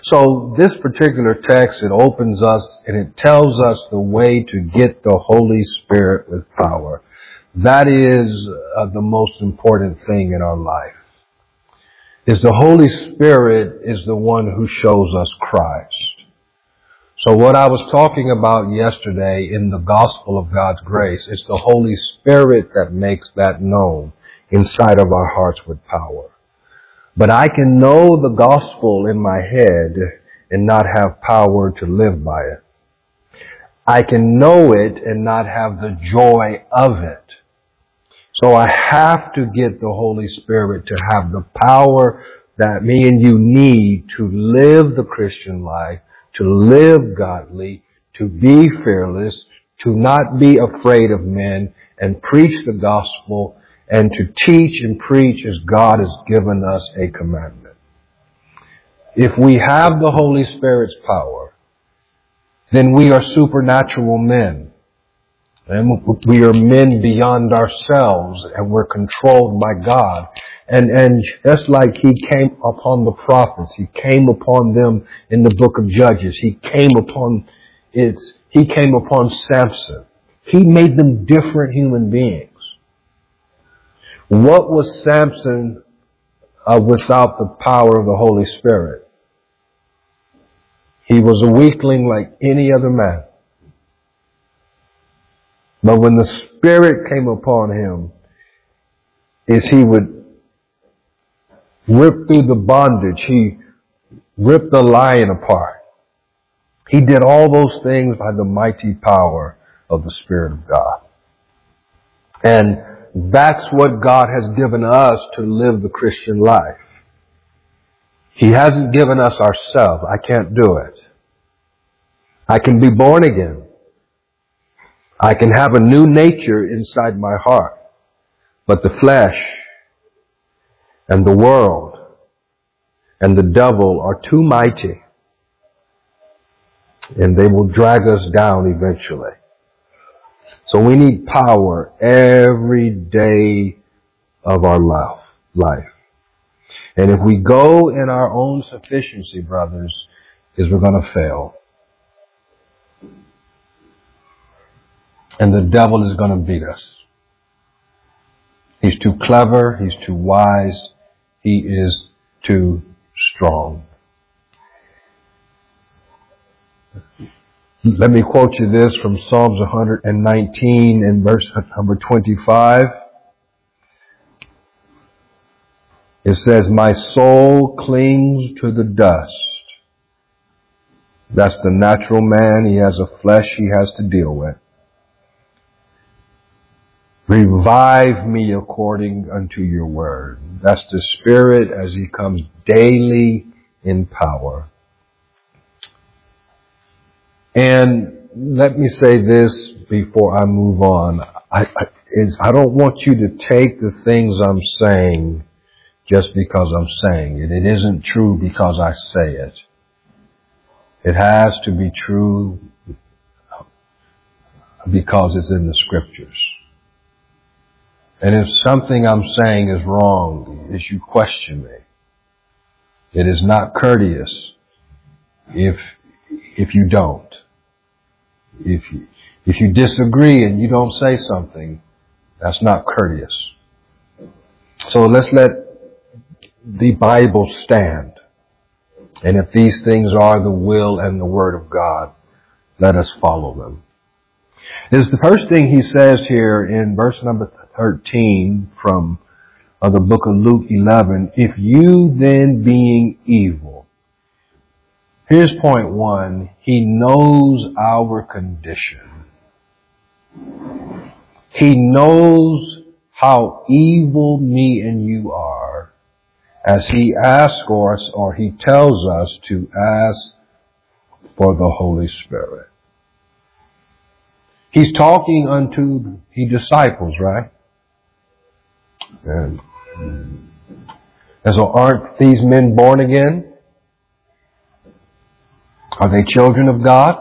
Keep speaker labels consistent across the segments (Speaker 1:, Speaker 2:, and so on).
Speaker 1: So this particular text, it opens us and it tells us the way to get the Holy Spirit with power. That is the most important thing in our life. Is the Holy Spirit is the one who shows us Christ. So what I was talking about yesterday in the gospel of God's grace is the Holy Spirit that makes that known inside of our hearts with power. But I can know the gospel in my head and not have power to live by it. I can know it and not have the joy of it. So I have to get the Holy Spirit to have the power that me and you need to live the Christian life, to live godly, to be fearless, to not be afraid of men, and preach the gospel, and to teach and preach as God has given us a commandment. If we have the Holy Spirit's power, then we are supernatural men. And we are men beyond ourselves, and we're controlled by God. And just like He came upon the prophets, He came upon them in the book of Judges. He came upon Samson. He made them different human beings. What was Samson without the power of the Holy Spirit? He was a weakling like any other man. But when the Spirit came upon him, he would rip through the bondage. He ripped the lion apart. He did all those things by the mighty power of the Spirit of God. And that's what God has given us to live the Christian life. He hasn't given us ourselves. I can't do it. I can be born again. I can have a new nature inside my heart. But the flesh and the world and the devil are too mighty. And they will drag us down eventually. So we need power every day of our life. And if we go in our own sufficiency, brothers, is we're going to fail. And the devil is going to beat us. He's too clever. He's too wise. He is too strong. Let me quote you this from Psalms 119 and verse number 25. It says, "My soul clings to the dust." That's the natural man. He has a flesh he has to deal with. "Revive me according unto your word." That's the Spirit as He comes daily in power. And let me say this before I move on. I don't want you to take the things I'm saying just because I'm saying it. It isn't true because I say it. It has to be true because it's in the Scriptures. And if something I'm saying is wrong, as you question me, it is not courteous if you don't. If you disagree and you don't say something, that's not courteous. So let's let the Bible stand. And if these things are the will and the Word of God, let us follow them. This is the first thing he says here in verse number 13 from the book of Luke 11. "If you then being evil." Here's point one. He knows our condition. He knows how evil me and you are as He asks us, or He tells us to ask for the Holy Spirit. He's talking unto His disciples, right? And so aren't these men born again? Are they children of God?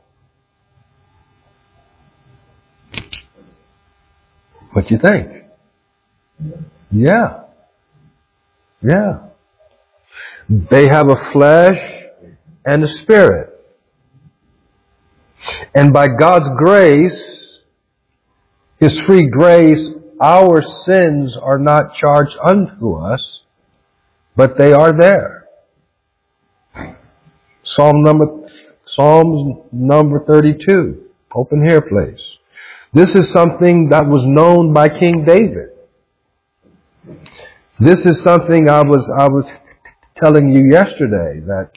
Speaker 1: What do you think? Yeah. They have a flesh and the Spirit. And by God's grace, His free grace, our sins are not charged unto us, but they are there. Psalms number 32. Open here, please. This is something that was known by King David. This is something I was telling you yesterday, that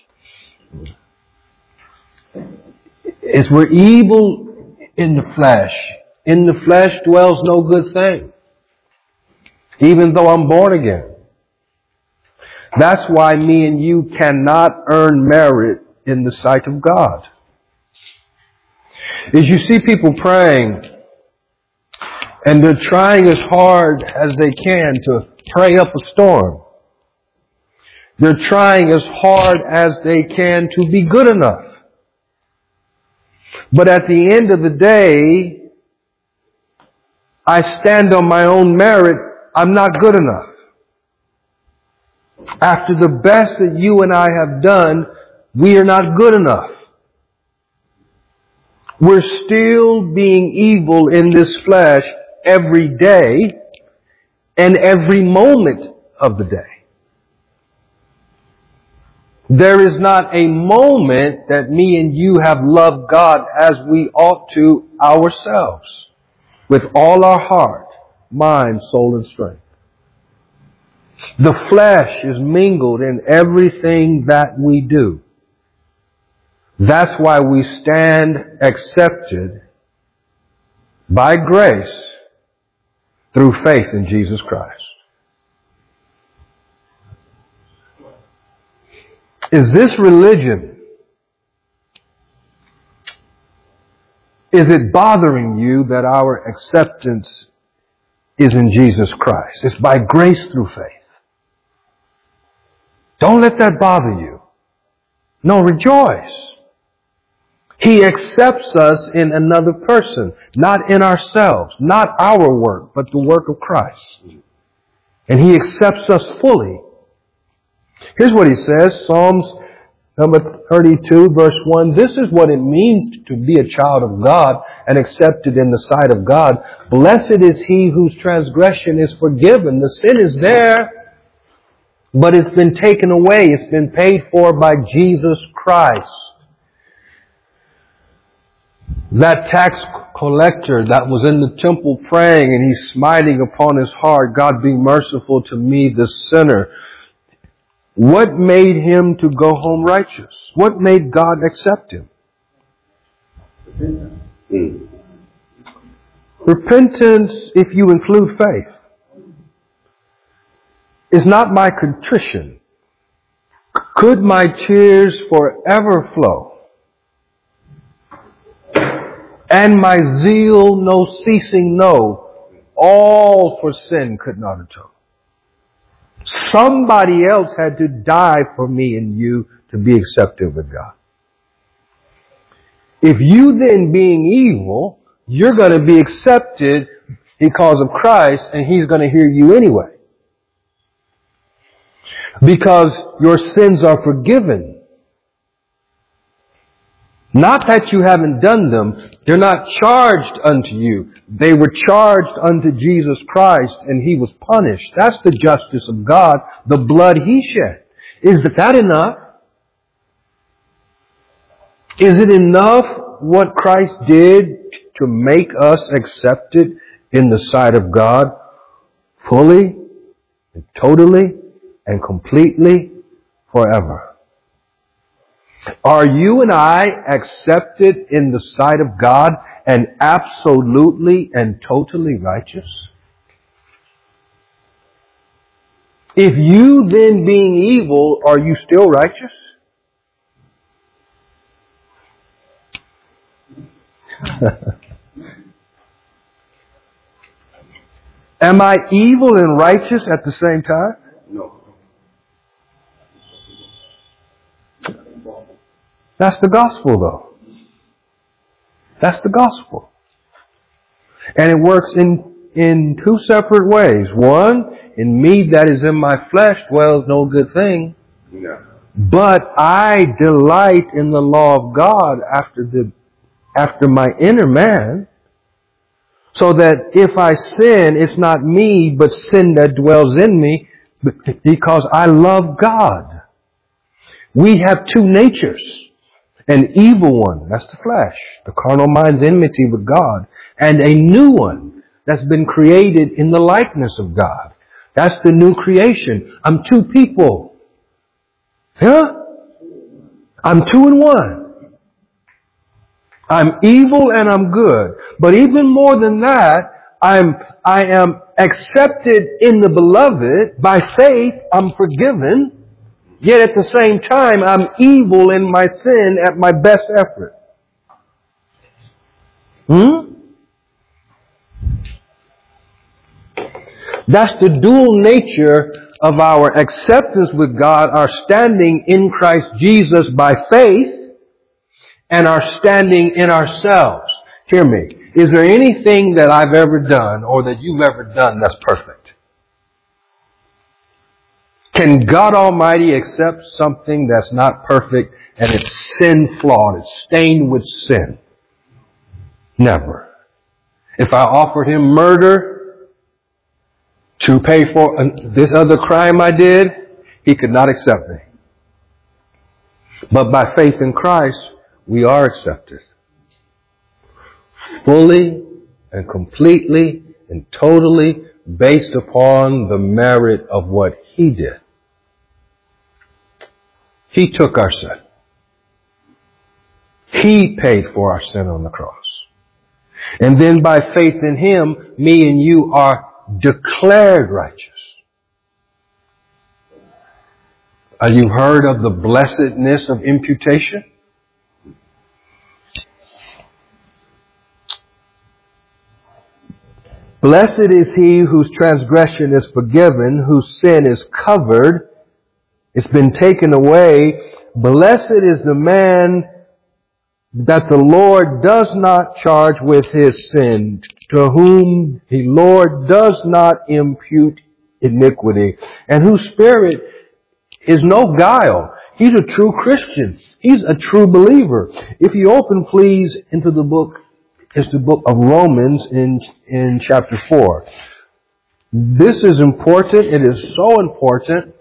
Speaker 1: if we're evil in the flesh dwells no good thing. Even though I'm born again. That's why me and you cannot earn merit in the sight of God. As you see people praying, and they're trying as hard as they can to pray up a storm. They're trying as hard as they can to be good enough. But at the end of the day, I stand on my own merit. I'm not good enough. After the best that you and I have done, we are not good enough. We're still being evil in this flesh every day and every moment of the day. There is not a moment that me and you have loved God as we ought to ourselves, with all our heart, mind, soul, and strength. The flesh is mingled in everything that we do. That's why we stand accepted by grace through faith in Jesus Christ. Is this religion? Is it bothering you that our acceptance is in Jesus Christ? It's by grace through faith. Don't let that bother you. No, rejoice. He accepts us in another person, not in ourselves, not our work, but the work of Christ. And He accepts us fully. Here's what He says, Psalms number 32, verse 1. This is what it means to be a child of God and accepted in the sight of God. Blessed is he whose transgression is forgiven. The sin is there, but it's been taken away. It's been paid for by Jesus Christ. That tax collector that was in the temple praying, and he's smiting upon his heart, God be merciful to me, the sinner. What made him to go home righteous? What made God accept him? Repentance, if you include faith, is not my contrition. Could my tears forever flow, and my zeal no ceasing know, all for sin could not atone. Somebody else had to die for me and you to be accepted with God. If you then, being evil, you're going to be accepted because of Christ, and He's going to hear you anyway. Because your sins are forgiven. Not that you haven't done them. They're not charged unto you. They were charged unto Jesus Christ, and He was punished. That's the justice of God, the blood He shed. Is that enough? Is it enough what Christ did to make us accepted in the sight of God fully, and totally, and completely, forever? Are you and I accepted in the sight of God and absolutely and totally righteous? If you then, being evil, are you still righteous? Am I evil and righteous at the same time?
Speaker 2: No.
Speaker 1: That's the gospel, though. That's the gospel. And it works in two separate ways. One, in me that is in my flesh dwells no good thing.
Speaker 2: No.
Speaker 1: But I delight in the law of God after my inner man, so that if I sin, it's not me, but sin that dwells in me, because I love God. We have two natures. An evil one, that's the flesh, the carnal mind's enmity with God, and a new one that's been created in the likeness of God. That's the new creation. I'm two people. Huh? I'm two in one. I'm evil and I'm good. But even more than that, I am accepted in the beloved. By faith, I'm forgiven. Yet at the same time, I'm evil in my sin at my best effort. That's the dual nature of our acceptance with God, our standing in Christ Jesus by faith, and our standing in ourselves. Hear me. Is there anything that I've ever done or that you've ever done that's perfect? Can God Almighty accept something that's not perfect and it's sin flawed, it's stained with sin? Never. If I offered Him murder to pay for this other crime I did, He could not accept me. But by faith in Christ, we are accepted. Fully and completely and totally based upon the merit of what He did. He took our sin. He paid for our sin on the cross. And then by faith in Him, me and you are declared righteous. Have you heard of the blessedness of imputation? Blessed is he whose transgression is forgiven, whose sin is covered. It's been taken away. Blessed is the man that the Lord does not charge with his sin, to whom the Lord does not impute iniquity, and whose spirit is no guile. He's a true Christian. He's a true believer. If you open, please, into the book, it's the book of Romans in chapter 4. This is important. It is so important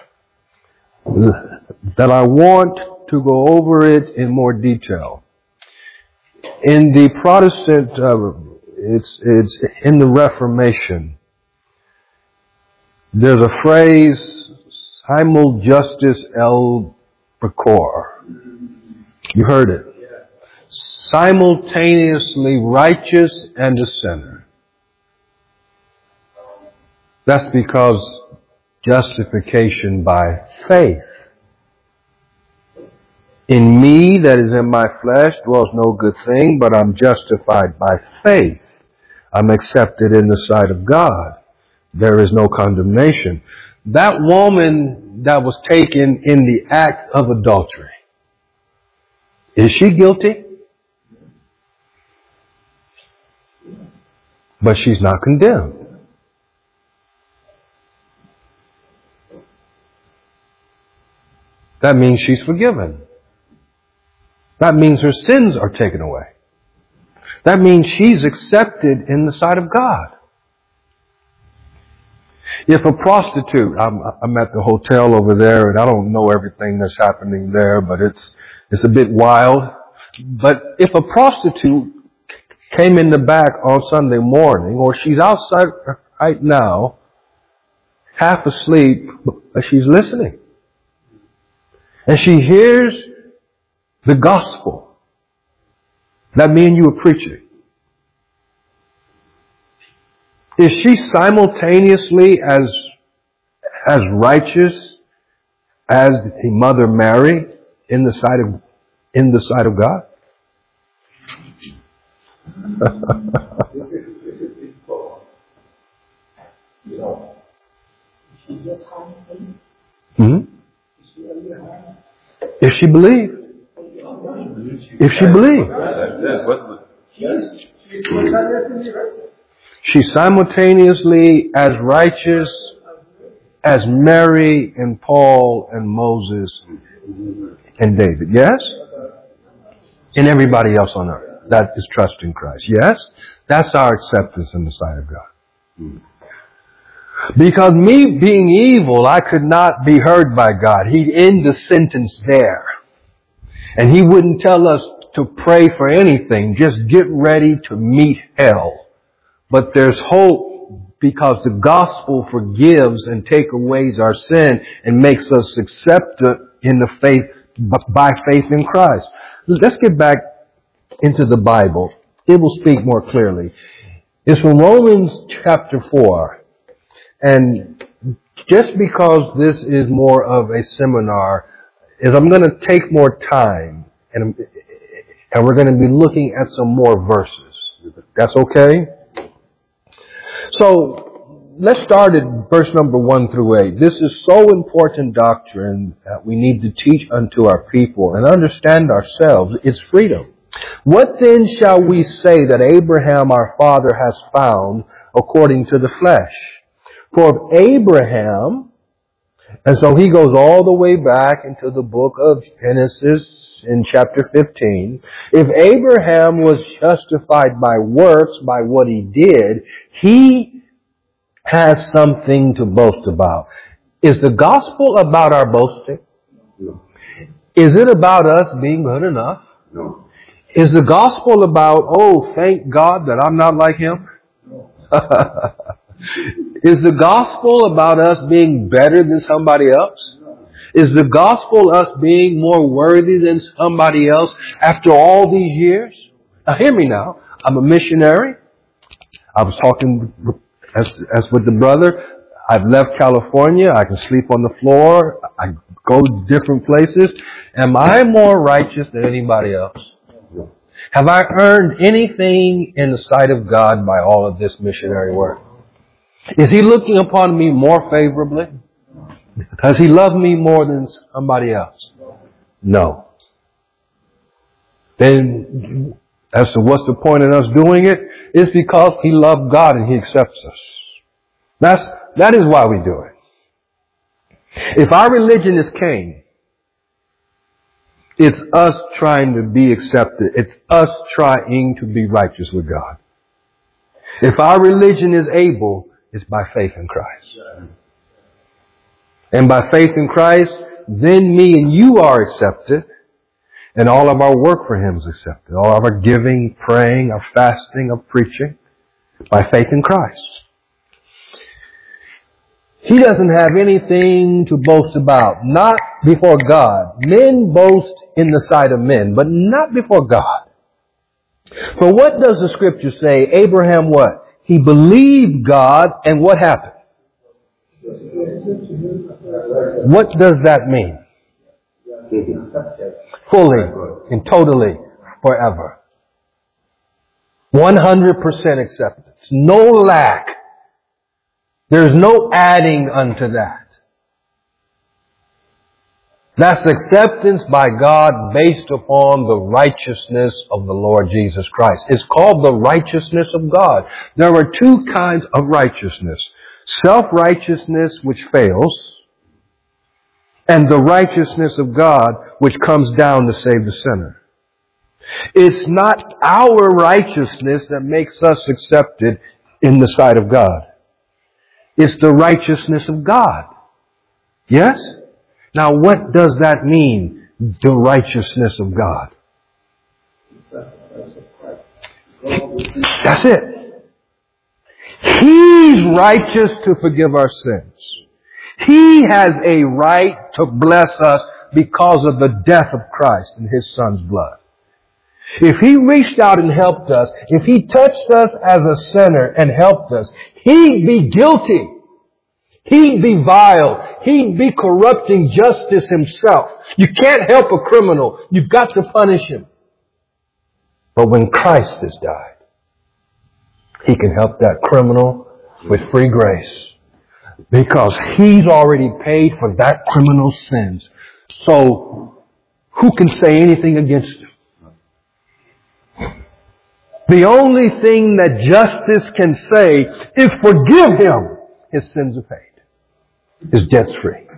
Speaker 1: that I want to go over it in more detail. In the Protestant, it's in the Reformation, there's a phrase, simul justus el peccator. You heard it. Simultaneously righteous and a sinner. That's because justification by faith. In me, that is in my flesh, dwells no good thing, but I'm justified by faith. I'm accepted in the sight of God. There is no condemnation. That woman that was taken in the act of adultery, is she guilty? But she's not condemned. That means she's forgiven. That means her sins are taken away. That means she's accepted in the sight of God. If a prostitute, I'm at the hotel over there and I don't know everything that's happening there, but it's a bit wild. But if a prostitute came in the back on Sunday morning, or she's outside right now, half asleep, but she's listening. And she hears the gospel that me and you are preaching. Is she simultaneously as righteous as the Mother Mary in the sight of God? If she believed. If she believed. She's simultaneously as righteous as Mary and Paul and Moses and David. Yes? And everybody else on earth that is trusting Christ. Yes? That's our acceptance in the sight of God. Because me being evil, I could not be heard by God. He'd end the sentence there. And He wouldn't tell us to pray for anything. Just get ready to meet hell. But there's hope because the gospel forgives and takes away our sin and makes us accepted in the faith, by faith in Christ. Let's get back into the Bible. It will speak more clearly. It's from Romans chapter 4. And just because this is more of a seminar, is I'm going to take more time and we're going to be looking at some more verses. That's okay? So let's start at verse number 1 through 8. This is so important doctrine that we need to teach unto our people and understand ourselves. It's freedom. What then shall we say that Abraham our father has found according to the flesh? For if Abraham, and so he goes all the way back into the book of Genesis in chapter 15. If Abraham was justified by works, by what he did, he has something to boast about. Is the gospel about our boasting?
Speaker 2: No.
Speaker 1: Is it about us being good enough?
Speaker 2: No.
Speaker 1: Is the gospel about, oh, thank God that I'm not like him?
Speaker 2: No.
Speaker 1: Is the gospel about us being better than somebody else? Is the gospel us being more worthy than somebody else after all these years? Now hear me now. I'm a missionary. I was talking as with the brother. I've left California. I can sleep on the floor. I go to different places. Am I more righteous than anybody else? Have I earned anything in the sight of God by all of this missionary work? Is He looking upon me more favorably? Does He love me more than somebody else? No. Then, as to what's the point in us doing it? It's because He loved God and He accepts us. That is why we do it. If our religion is Cain, it's us trying to be accepted. It's us trying to be righteous with God. If our religion is Abel, it's by faith in Christ. And by faith in Christ, then me and you are accepted. And all of our work for Him is accepted. All of our giving, praying, our fasting, our preaching. By faith in Christ. He doesn't have anything to boast about. Not before God. Men boast in the sight of men, but not before God. For what does the scripture say? Abraham what? He believed God, and what happened? What does that mean? Fully and totally forever. 100% acceptance. No lack. There's no adding unto that. That's acceptance by God based upon the righteousness of the Lord Jesus Christ. It's called the righteousness of God. There are two kinds of righteousness. Self-righteousness, which fails, and the righteousness of God, which comes down to save the sinner. It's not our righteousness that makes us accepted in the sight of God. It's the righteousness of God. Yes? Now what does that mean? The righteousness of God. That's it. He's righteous to forgive our sins. He has a right to bless us because of the death of Christ and His Son's blood. If He reached out and helped us, if He touched us as a sinner and helped us, He'd be guilty. He'd be vile. He'd be corrupting justice Himself. You can't help a criminal. You've got to punish him. But when Christ has died, He can help that criminal with free grace. Because He's already paid for that criminal's sins. So, who can say anything against Him? The only thing that justice can say is forgive him. His sins are paid. is debt-free.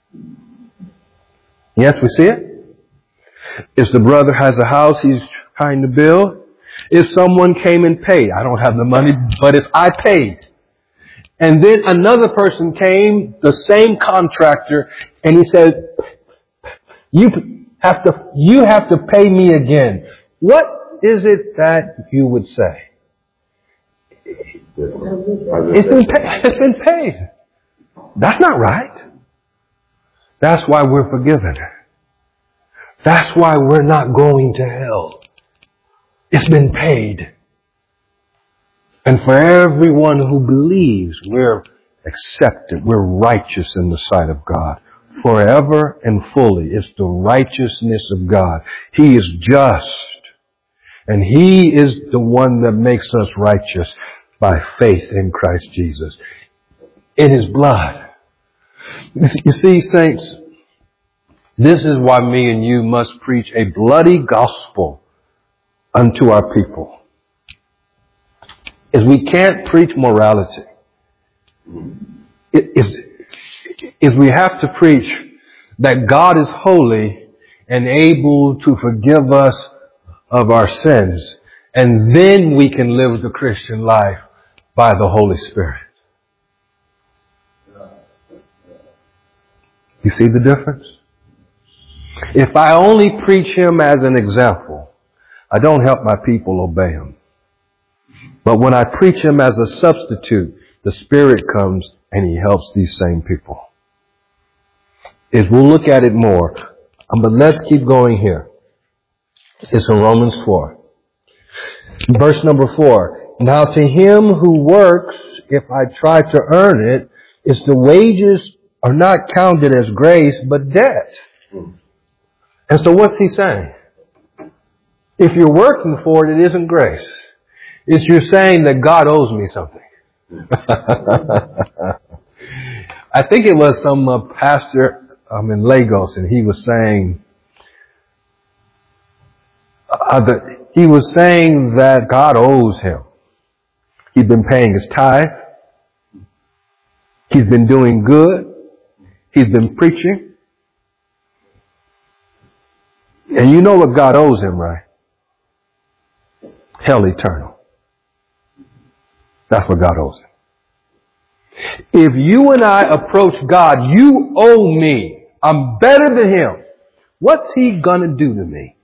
Speaker 1: Yes, we see it. If the brother has a house he's trying to build, if someone came and paid, I don't have the money, but if I paid, and then another person came, the same contractor, and he said, you have to pay me again. What is it that you would say? It's been paid. That's not right. That's why we're forgiven. That's why we're not going to hell. It's been paid. And for everyone who believes, we're accepted. We're righteous in the sight of God. Forever and fully. It's the righteousness of God. He is just. And He is the one that makes us righteous by faith in Christ Jesus. In His blood. You see, saints, this is why me and you must preach a bloody gospel unto our people. Is we can't preach morality. Is we have to preach that God is holy and able to forgive us of our sins. And then we can live the Christian life by the Holy Spirit. You see the difference? If I only preach Him as an example, I don't help my people obey Him. But when I preach Him as a substitute, the Spirit comes and He helps these same people. If we'll look at it more, but let's keep going here. It's in Romans 4. Verse number 4. Now to him who works, if I try to earn it, it's the wages are not counted as grace, but debt. And so what's he saying? If you're working for it, it isn't grace. It's you're saying that God owes me something. I think it was some pastor in Lagos, and he was saying that God owes him. He's been paying his tithe. He's been doing good. He's been preaching. And you know what God owes him, right? Hell eternal. That's what God owes him. If you and I approach God, you owe me. I'm better than him. What's he gonna do to me?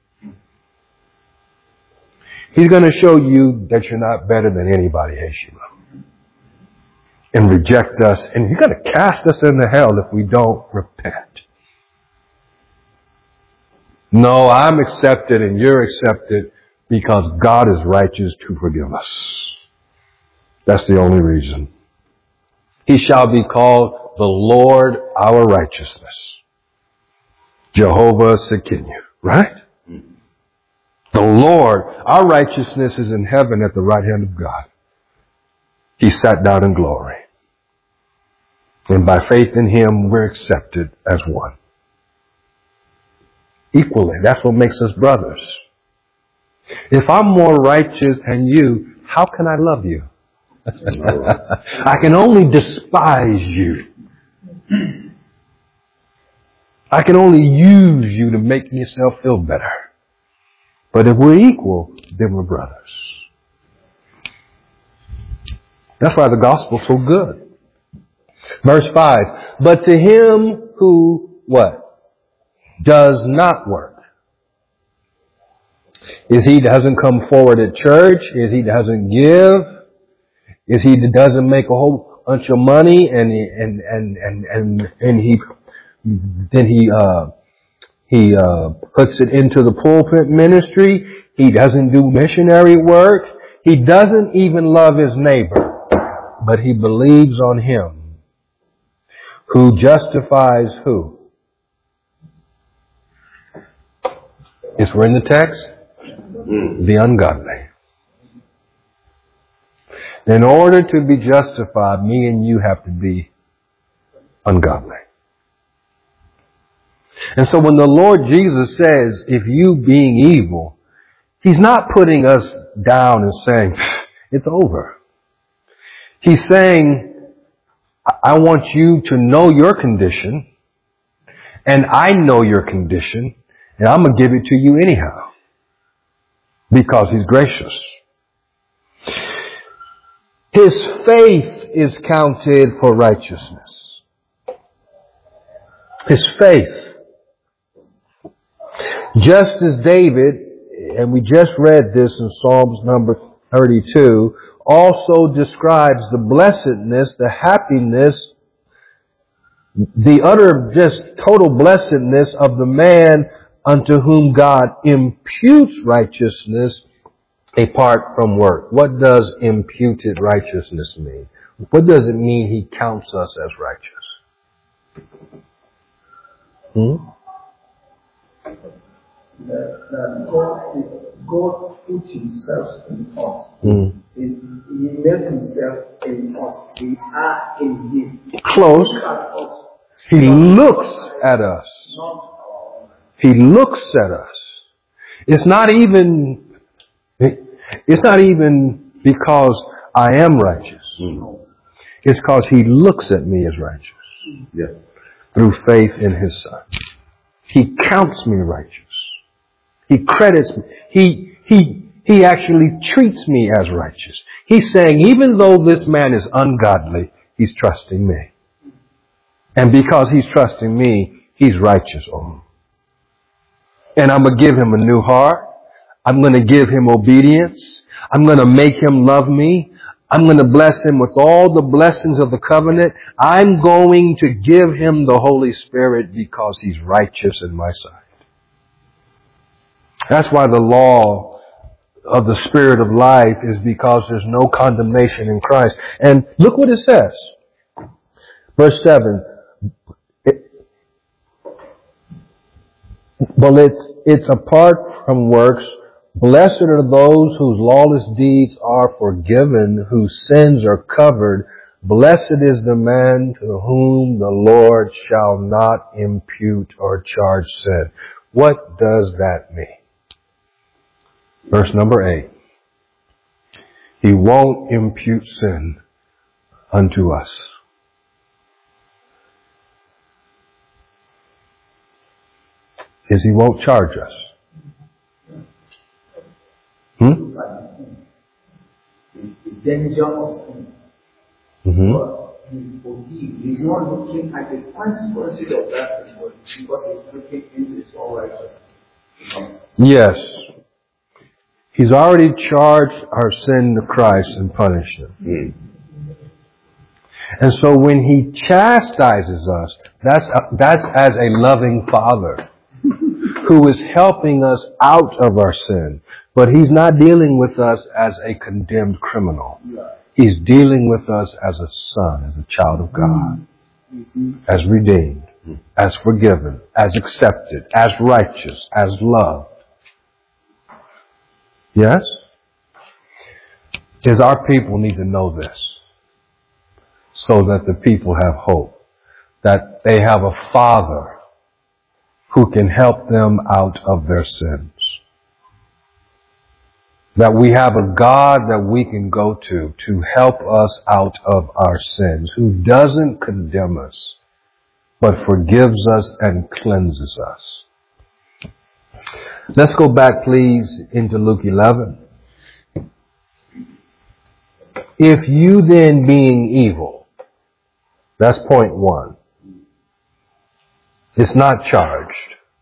Speaker 1: He's gonna show you that you're not better than anybody, Heshima. And reject us. And he's gonna cast us into hell if we don't repent. No, I'm accepted and you're accepted because God is righteous to forgive us. That's the only reason. He shall be called the Lord our righteousness. Jehovah Sekinu, right? The Lord, our righteousness is in heaven at the right hand of God. He sat down in glory. And by faith in Him, we're accepted as one. Equally, that's what makes us brothers. If I'm more righteous than you, how can I love you? I can only despise you. I can only use you to make myself feel better. But if we're equal, then we're brothers. That's why the gospel's so good. Verse 5. But to him who, what? Does not work. Is he doesn't come forward at church? Is he doesn't give? Is he doesn't make a whole bunch of money and he puts it into the pulpit ministry. He doesn't do missionary work. He doesn't even love his neighbor, but he believes on him who justifies who? It's we're in the text. The ungodly. In order to be justified, me and you have to be ungodly. And so when the Lord Jesus says, if you being evil, He's not putting us down and saying, it's over. He's saying, I want you to know your condition, and I know your condition, and I'm going to give it to you anyhow, because He's gracious. His faith is counted for righteousness. His faith. Just as David, and we just read this in Psalms number 32, also describes the blessedness, the happiness, the utter just total blessedness of the man unto whom God imputes righteousness apart from work. What does imputed righteousness mean? What does it mean He counts us as righteous?
Speaker 2: That God put Himself in us. He made Himself in us. We are in Him.
Speaker 1: Close. He looks at us. He looks at us. It's not even because I am righteous. It's because He looks at me as righteous. Through faith in His Son. He counts me righteous. He credits me. He actually treats me as righteous. He's saying, even though this man is ungodly, he's trusting me. And because he's trusting me, he's righteous. And I'm going to give him a new heart. I'm going to give him obedience. I'm going to make him love me. I'm going to bless him with all the blessings of the covenant. I'm going to give him the Holy Spirit because he's righteous in my sight. That's why the law of the Spirit of life is because there's no condemnation in Christ. And look what it says. Verse 7. But it's apart from works. Blessed are those whose lawless deeds are forgiven, whose sins are covered. Blessed is the man to whom the Lord shall not impute or charge sin. What does that mean? Verse number 8. He won't impute sin unto us. Is He won't charge us.
Speaker 2: The danger of sin. But He forgives. He's not looking at the consequences of that sin, but because He's looking into His own righteousness.
Speaker 1: Yes. He's already charged our sin to Christ and punished Him. And so when He chastises us, that's as a loving Father who is helping us out of our sin. But He's not dealing with us as a condemned criminal. He's dealing with us as a son, as a child of God, as redeemed, as forgiven, as accepted, as righteous, as loved. Yes? Is our people need to know this so that the people have hope, that they have a Father who can help them out of their sins. That we have a God that we can go to help us out of our sins, who doesn't condemn us, but forgives us and cleanses us. Let's go back, please, into Luke 11. If you then being evil, that's point 1. It's not charged,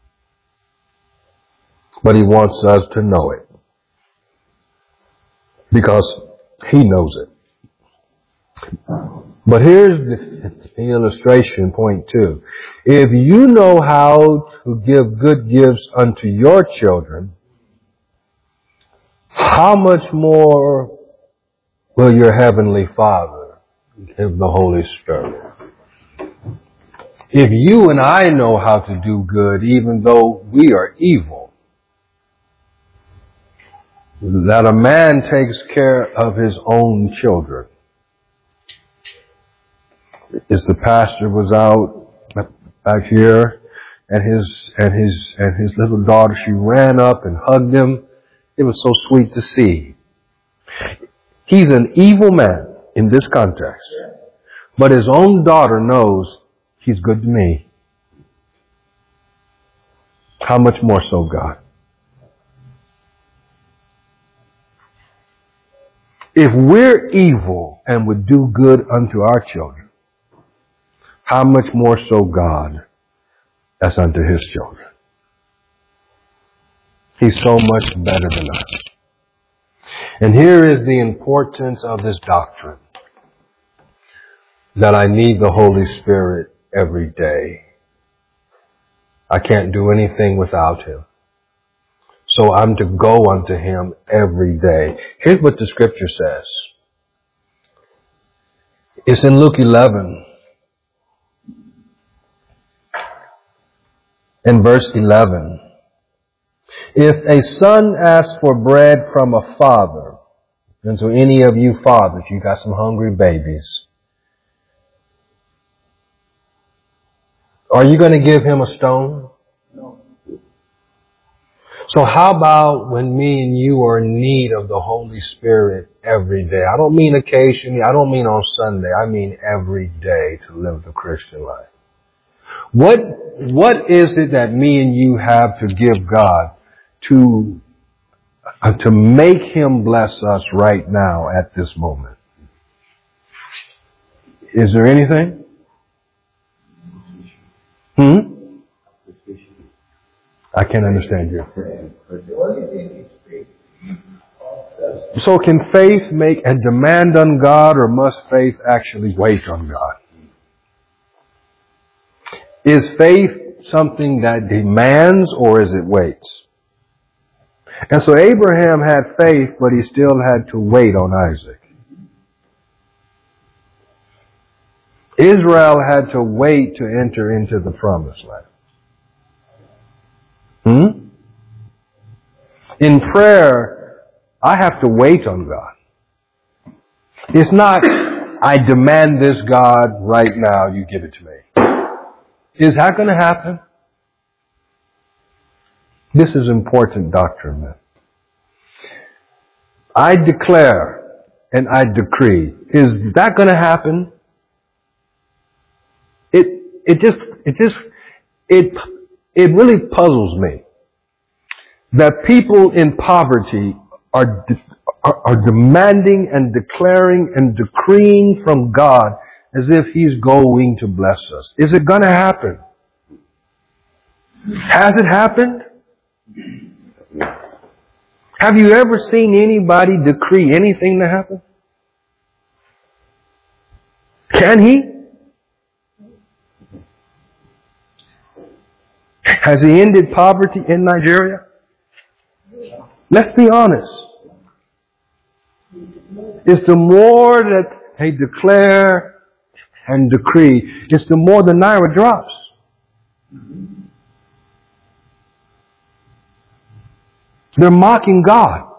Speaker 1: but He wants us to know it because He knows it. But here's the illustration, point 2. If you know how to give good gifts unto your children, how much more will your heavenly Father give the Holy Spirit? If you and I know how to do good, even though we are evil, that a man takes care of his own children. As the pastor was out back here, and his little daughter, she ran up and hugged him. It was so sweet to see. He's an evil man in this context, But his own daughter knows he's good to me. How much more so God? If we're evil and would do good unto our children, how much more so God as unto his children? He's so much better than us. And here is the importance of this doctrine, that I need the Holy Spirit every day. I can't do anything without him. So I'm to go unto him every day. Here's what the scripture says. It's in Luke 11. In verse 11. If a son asks for bread from a father, and so any of you fathers, you got some hungry babies, are you going to give him a stone?
Speaker 2: No.
Speaker 1: So how about when me and you are in need of the Holy Spirit every day? I don't mean occasionally. I don't mean on Sunday. I mean every day to live the Christian life. What is it that me and you have to give God to make him bless us right now at this moment? Is there anything? I can't understand you.
Speaker 2: The only thing is faith.
Speaker 1: So can faith make a demand on God, or must faith actually wait on God? Is faith something that demands, or is it waits? And so Abraham had faith, but he still had to wait on Isaac. Israel had to wait to enter into the promised land. In prayer, I have to wait on God. It's not, I demand this, God, right now, you give it to me. Is that going to happen? This is important doctrine, man. I declare and I decree. Is that going to happen? It really puzzles me that people in poverty are demanding and declaring and decreeing from God as if he's going to bless us. Is it going to happen? Has it happened? Have you ever seen anybody decree anything to happen? Can he? Has he ended poverty in Nigeria? Let's be honest. It's the more that they declare and decree, it's the more the naira drops. They're mocking God.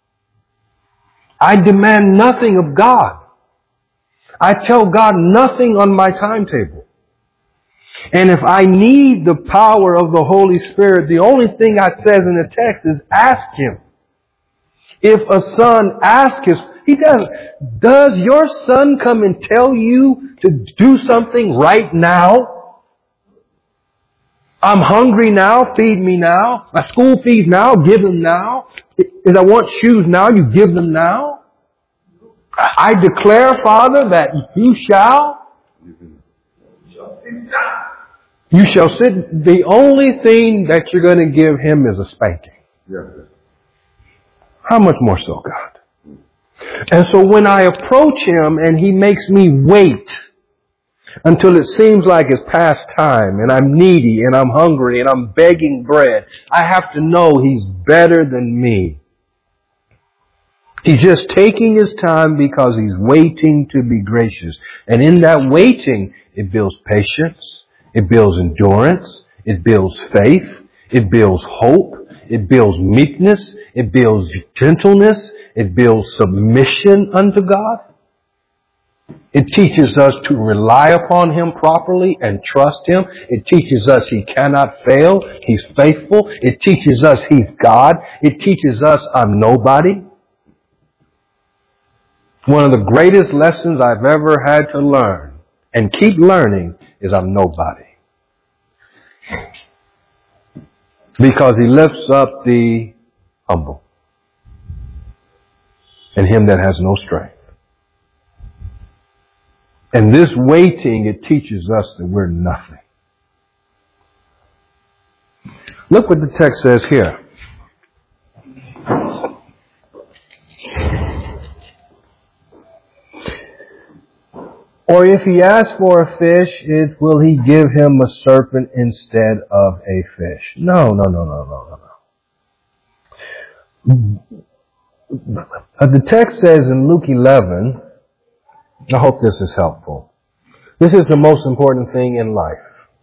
Speaker 1: I demand nothing of God. I tell God nothing on my timetable. And if I need the power of the Holy Spirit, the only thing it says in the text is ask Him. If a son asks does your son come and tell you to do something right now? I'm hungry now, feed me now. My school fees now, give them now. If I want shoes now, you give them now. I declare, Father, that you shall sit. The only thing that you're going to give him is a spanking. How much more so, God? And so when I approach him and he makes me wait until it seems like it's past time and I'm needy and I'm hungry and I'm begging bread, I have to know he's better than me. He's just taking his time because he's waiting to be gracious. And in that waiting, it builds patience, it builds endurance, it builds faith, it builds hope, it builds meekness, it builds gentleness, it builds submission unto God. It teaches us to rely upon Him properly and trust Him. It teaches us He cannot fail. He's faithful. It teaches us He's God. It teaches us I'm nobody. One of the greatest lessons I've ever had to learn and keep learning is I'm nobody. Because he lifts up the humble and him that has no strength. And this waiting, it teaches us that we're nothing. Look what the text says here. Or if he asks for a fish, will he give him a serpent instead of a fish? No. The text says in Luke 11, I hope this is helpful. This is the most important thing in life.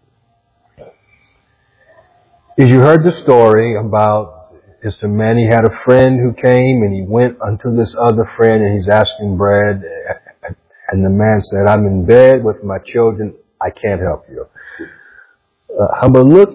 Speaker 1: As you heard the story about this man, he had a friend who came and he went unto this other friend and he's asking bread. And the man said, I'm in bed with my children. I can't help you. But look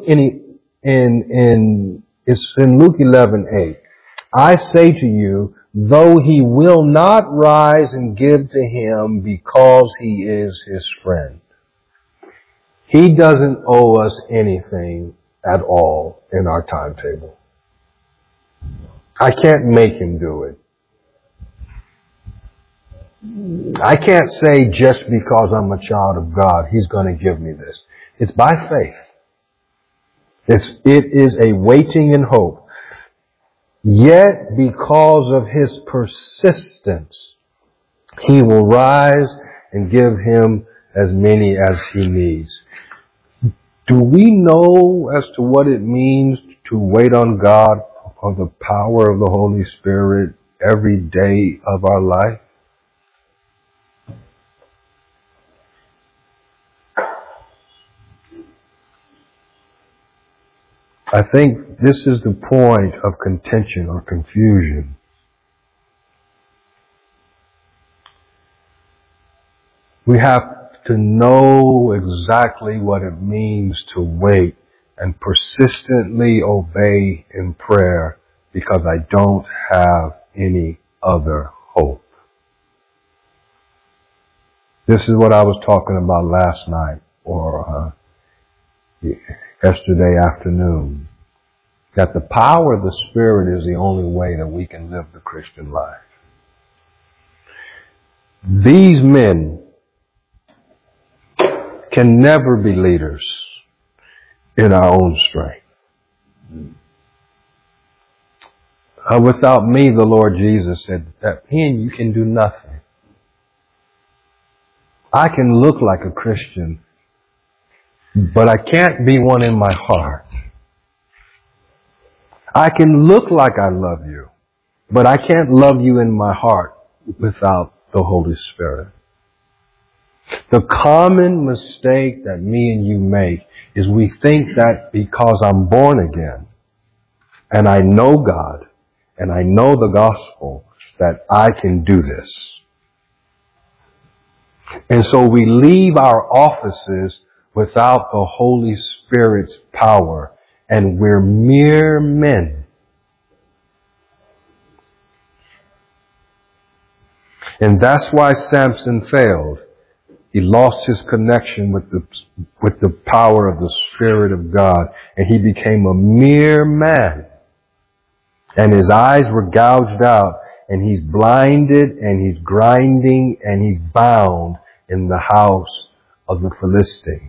Speaker 1: it's in Luke 11:8. I say to you, though he will not rise and give to him because he is his friend. He doesn't owe us anything at all in our timetable. I can't make him do it. I can't say just because I'm a child of God, he's going to give me this. It's by faith. It is a waiting in hope. Yet because of his persistence, he will rise and give him as many as he needs. Do we know as to what it means to wait on God or the power of the Holy Spirit every day of our life? I think this is the point of contention or confusion. We have to know exactly what it means to wait and persistently obey in prayer because I don't have any other hope. This is what I was talking about last night or yesterday afternoon. That the power of the Spirit is the only way that we can live the Christian life. These men can never be leaders in our own strength. Without me, the Lord Jesus said, that in you can do nothing. I can look like a Christian, but I can't be one in my heart. I can look like I love you, but I can't love you in my heart without the Holy Spirit. The common mistake that me and you make is we think that because I'm born again and I know God and I know the gospel that I can do this. And so we leave our offices without the Holy Spirit's power, and we're mere men. And that's why Samson failed. He lost his connection with the power of the Spirit of God, and he became a mere man. And his eyes were gouged out, and he's blinded, and he's grinding, and he's bound in the house of the Philistines.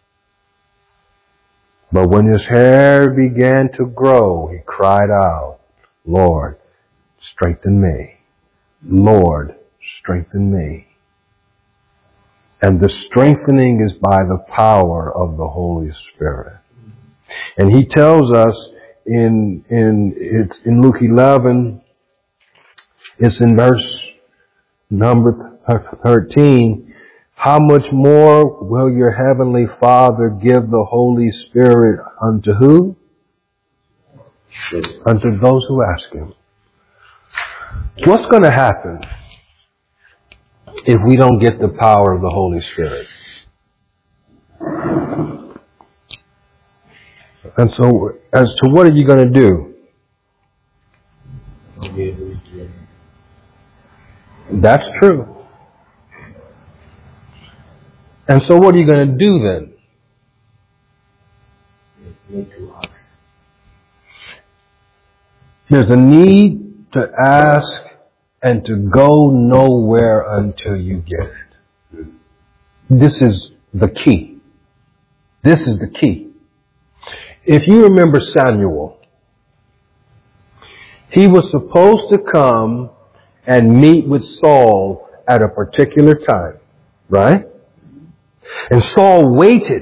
Speaker 1: But when his hair began to grow, he cried out, Lord, strengthen me. Lord, strengthen me. And the strengthening is by the power of the Holy Spirit. And he tells us in Luke 11, it's in verse number 13, how much more will your heavenly Father give the Holy Spirit unto who? Unto those who ask him. What's going to happen if we don't get the power of the Holy Spirit? And so, as to what are you going to do? That's true. And so what are you going to do then?
Speaker 2: Need to ask.
Speaker 1: There's a need to ask and to go nowhere until you get it. This is the key. This is the key. If you remember Samuel, he was supposed to come and meet with Saul at a particular time, right? And Saul waited,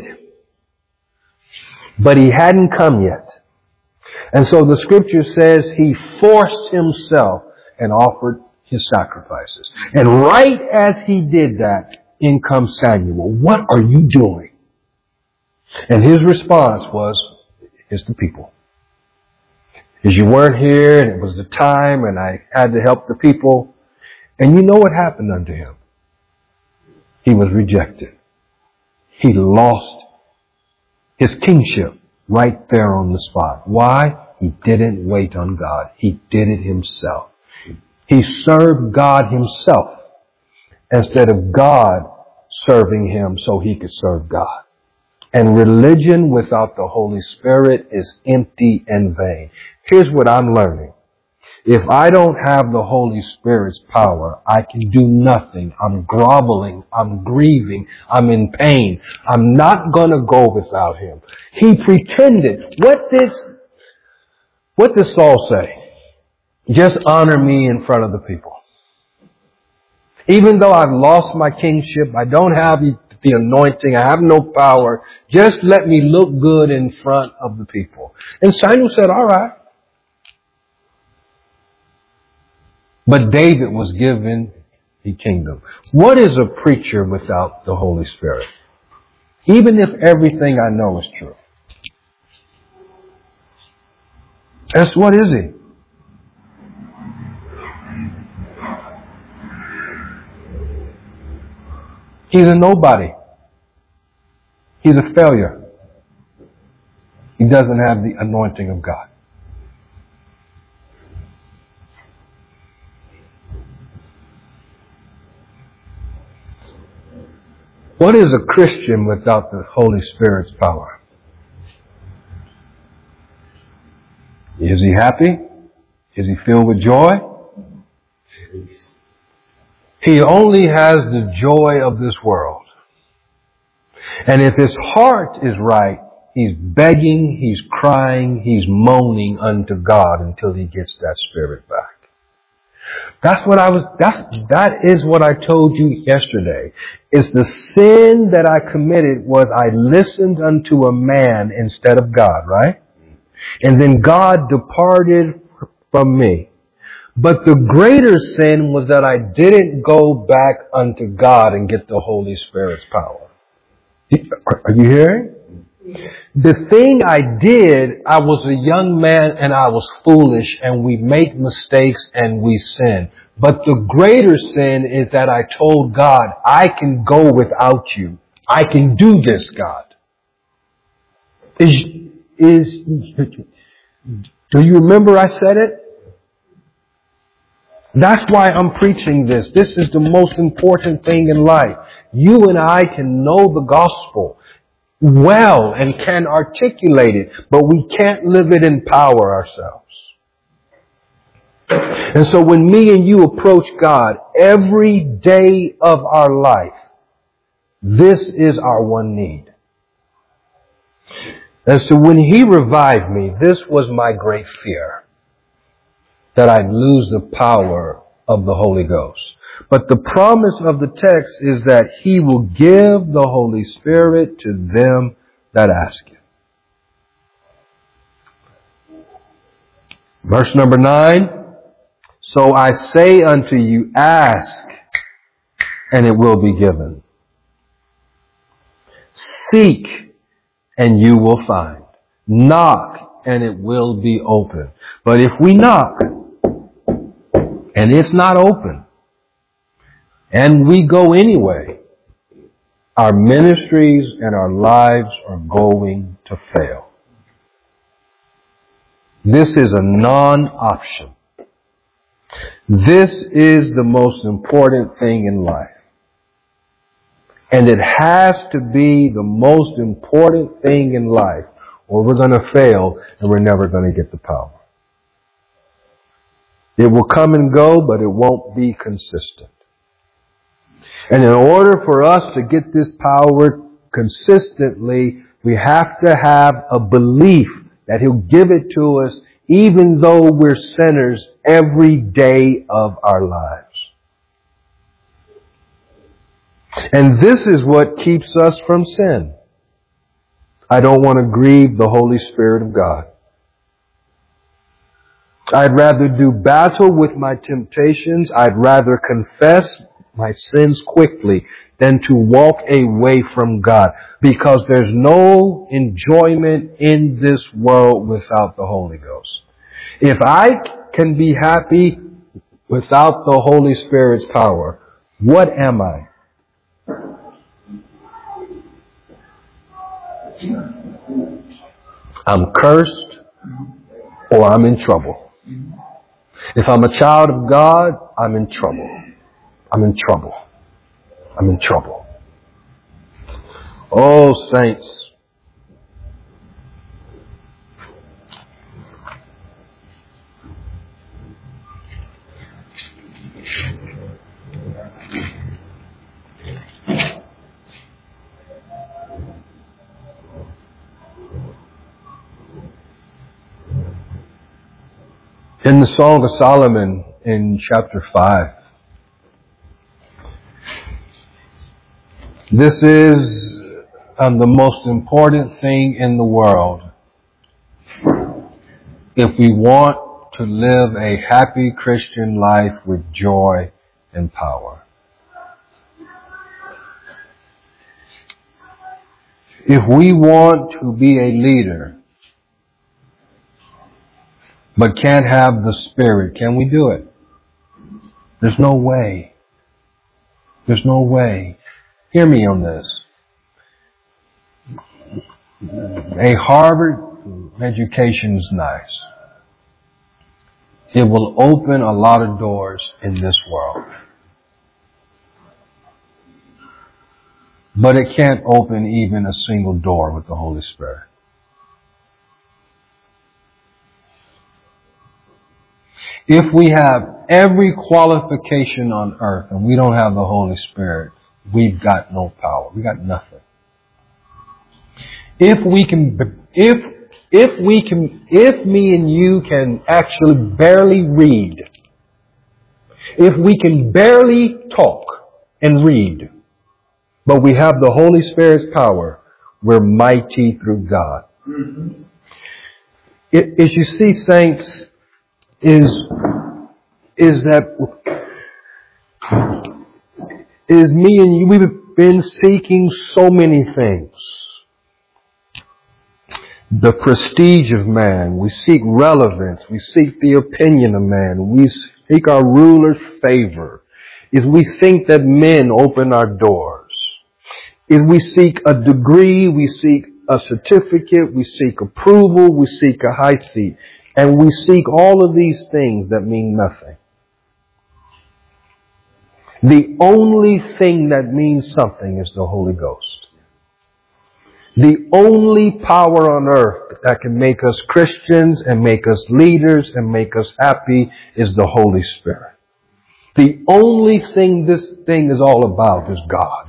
Speaker 1: but he hadn't come yet. And so the scripture says he forced himself and offered his sacrifices. And right as he did that, in comes Samuel. What are you doing? And his response was, it's the people. Because you weren't here and it was the time and I had to help the people. And you know what happened unto him? He was rejected. He lost his kingship right there on the spot. Why? He didn't wait on God. He did it himself. He served God himself instead of God serving him so he could serve God. And religion without the Holy Spirit is empty and vain. Here's what I'm learning. If I don't have the Holy Spirit's power, I can do nothing. I'm groveling. I'm grieving. I'm in pain. I'm not going to go without him. He pretended. What did Saul say? Just honor me in front of the people. Even though I've lost my kingship, I don't have the anointing, I have no power, just let me look good in front of the people. And Samuel said, all right. But David was given the kingdom. What is a preacher without the Holy Spirit? Even if everything I know is true. That's what is he? He's a nobody. He's a failure. He doesn't have the anointing of God. What is a Christian without the Holy Spirit's power? Is he happy? Is he filled with joy? He only has the joy of this world. And if his heart is right, he's begging, he's crying, he's moaning unto God until he gets that spirit back. That is what I told you yesterday. It's the sin that I committed was I listened unto a man instead of God, right? And then God departed from me. But the greater sin was that I didn't go back unto God and get the Holy Spirit's power. Are you hearing? The thing I did, I was a young man and I was foolish and we make mistakes and we sin. But the greater sin is that I told God, I can go without you. I can do this, God. Do you remember I said it? That's why I'm preaching this. This is the most important thing in life. You and I can know the gospel well and can articulate it, but we can't live it in power ourselves. And so when me and you approach God every day of our life, this is our one need. And so when He revived me, this was my great fear, that I'd lose the power of the Holy Ghost. But the promise of the text is that He will give the Holy Spirit to them that ask Him. Verse number 9. So I say unto you, ask, and it will be given. Seek, and you will find. Knock, and it will be open. But if we knock, and it's not open, and we go anyway, our ministries and our lives are going to fail. This is a non-option. This is the most important thing in life. And it has to be the most important thing in life, or we're going to fail and we're never going to get the power. It will come and go, but it won't be consistent. And in order for us to get this power consistently, we have to have a belief that He'll give it to us even though we're sinners every day of our lives. And this is what keeps us from sin. I don't want to grieve the Holy Spirit of God. I'd rather do battle with my temptations. I'd rather confess my sins quickly than to walk away from God, because there's no enjoyment in this world without the Holy Ghost. If I can be happy without the Holy Spirit's power, what am I? I'm cursed or I'm in trouble. If I'm a child of God, I'm in trouble. I'm in trouble. I'm in trouble. Oh, saints. In the Song of Solomon in chapter 5, this is the most important thing in the world if we want to live a happy Christian life with joy and power. If we want to be a leader, but can't have the Spirit, can we do it? There's no way. There's no way. Hear me on this. A Harvard education is nice. It will open a lot of doors in this world. But it can't open even a single door with the Holy Spirit. If we have every qualification on earth and we don't have the Holy Spirit, we've got no power. We got nothing. If me and you can actually barely read, if we can barely talk and read, but we have the Holy Spirit's power, we're mighty through God. Mm-hmm. As you see, saints, is me and you, we've been seeking so many things. The prestige of man. We seek relevance. We seek the opinion of man. We seek our ruler's favor. If we think that men open our doors. If we seek a degree, we seek a certificate, we seek approval, we seek a high seat. And we seek all of these things that mean nothing. The only thing that means something is the Holy Ghost. The only power on earth that can make us Christians and make us leaders and make us happy is the Holy Spirit. The only thing this thing is all about is God.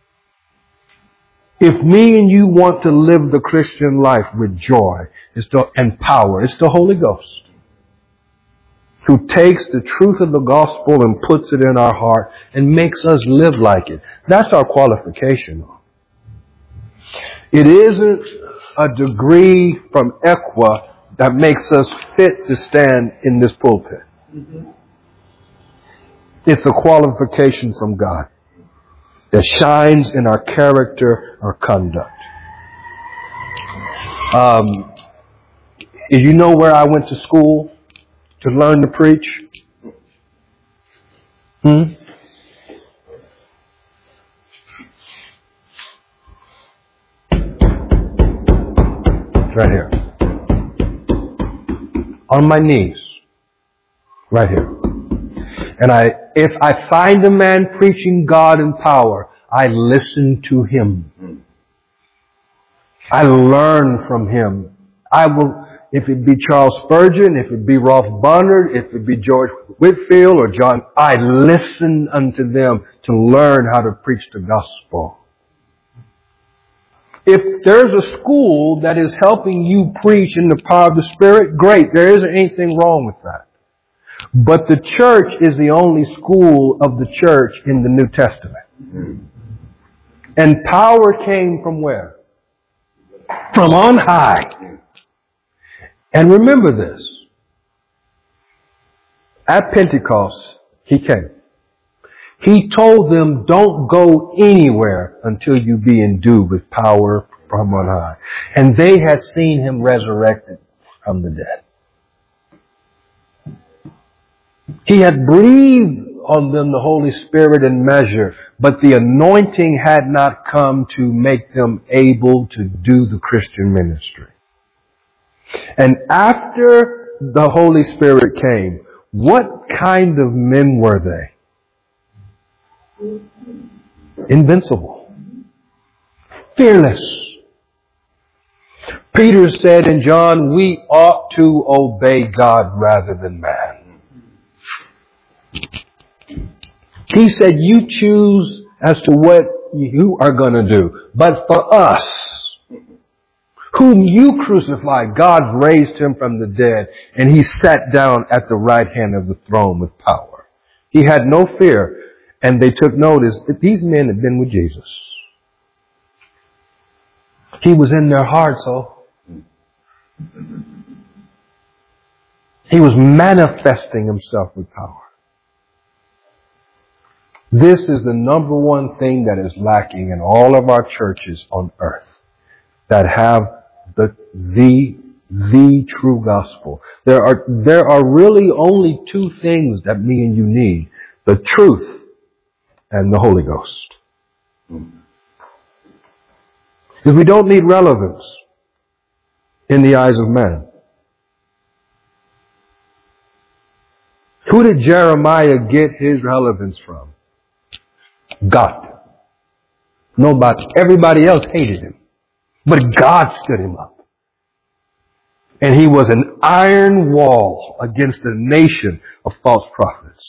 Speaker 1: If me and you want to live the Christian life with joy and power, it's the Holy Ghost who takes the truth of the gospel and puts it in our heart and makes us live like it. That's our qualification. It isn't a degree from Equa that makes us fit to stand in this pulpit. Mm-hmm. It's a qualification from God that shines in our character or conduct. You know where I went to school to learn to preach? It's right here. On my knees. Right here. And if I find a man preaching God in power, I listen to him. I learn from him. I will, if it be Charles Spurgeon, if it be Rolf Barnard, if it be George Whitefield or John, I listen unto them to learn how to preach the gospel. If there's a school that is helping you preach in the power of the Spirit, great. There isn't anything wrong with that. But the church is the only school of the church in the New Testament. And power came from where? From on high. And remember this. At Pentecost, he came. He told them, don't go anywhere until you be endued with power from on high. And they had seen him resurrected from the dead. He had breathed on them the Holy Spirit in measure, but the anointing had not come to make them able to do the Christian ministry. And after the Holy Spirit came, what kind of men were they? Invincible. Fearless. Peter said in John, we ought to obey God rather than man. He said, you choose as to what you are going to do. But for us, whom you crucified, God raised him from the dead, and he sat down at the right hand of the throne with power. He had no fear, and they took notice that these men had been with Jesus. He was in their hearts, He was manifesting himself with power. This is the number one thing that is lacking in all of our churches on earth that have the true gospel. There are really only two things that me and you need: the truth and the Holy Ghost. Because we don't need relevance in the eyes of man. Who did Jeremiah get his relevance from? God. Nobody. Everybody else hated him. But God stood him up. And he was an iron wall against a nation of false prophets.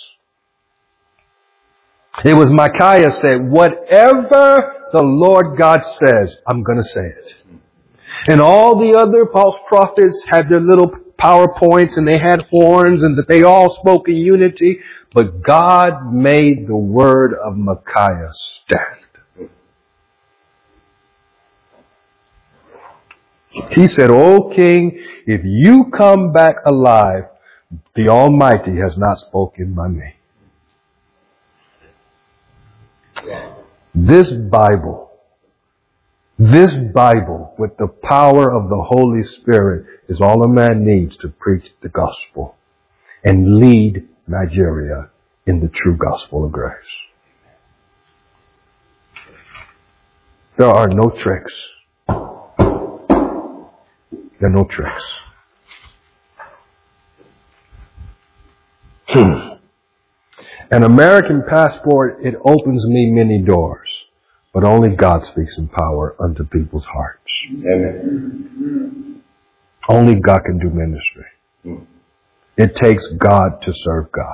Speaker 1: It was Micaiah said, whatever the Lord God says, I'm going to say it. And all the other false prophets had their little PowerPoints and they had horns and that they all spoke in unity. But God made the word of Micaiah stand. He said, O king, if you come back alive, the Almighty has not spoken by me. This Bible with the power of the Holy Spirit is all a man needs to preach the gospel and lead Nigeria in the true gospel of grace. There are no tricks. There are no tricks. An American passport, it opens me many doors, but only God speaks in power unto people's hearts. Amen. Only God can do ministry. It takes God to serve God.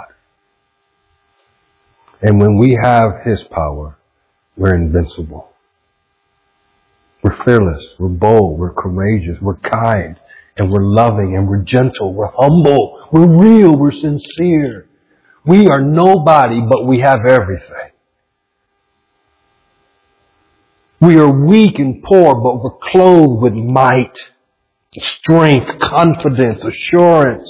Speaker 1: And when we have His power, we're invincible. We're fearless, we're bold, we're courageous, we're kind, and we're loving, and we're gentle, we're humble, we're real, we're sincere. We are nobody, but we have everything. We are weak and poor, but we're clothed with might, strength, confidence, assurance,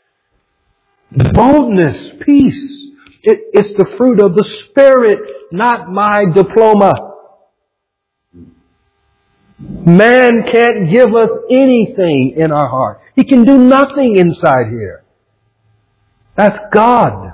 Speaker 1: boldness, peace. It's the fruit of the Spirit, not my diploma. Man can't give us anything in our heart. He can do nothing inside here. That's God.